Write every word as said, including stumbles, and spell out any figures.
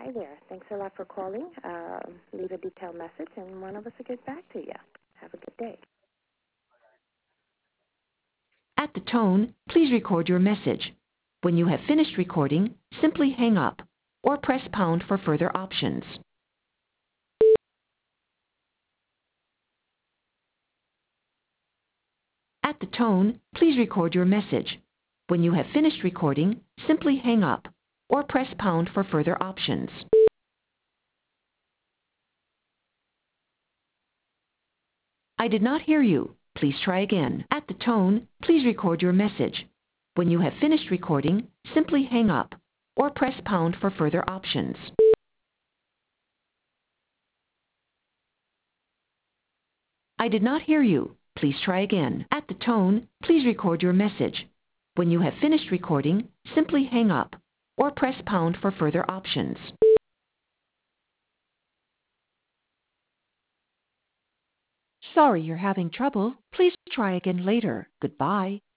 Hi there. Thanks a lot for calling. Uh, leave a detailed message, and one of us will get back to you. Have a good day. At the tone, please record your message. When you have finished recording, simply hang up or press pound for further options. At the tone, please record your message. When you have finished recording, simply hang up or press pound for further options. I did not hear you. Please try again. At the tone, please record your message. When you have finished recording, simply hang up or press pound for further options. I did not hear you. Please try again. At the tone, please record your message. When you have finished recording, simply hang up or press pound for further options. Sorry you're having trouble. Please try again later. Goodbye.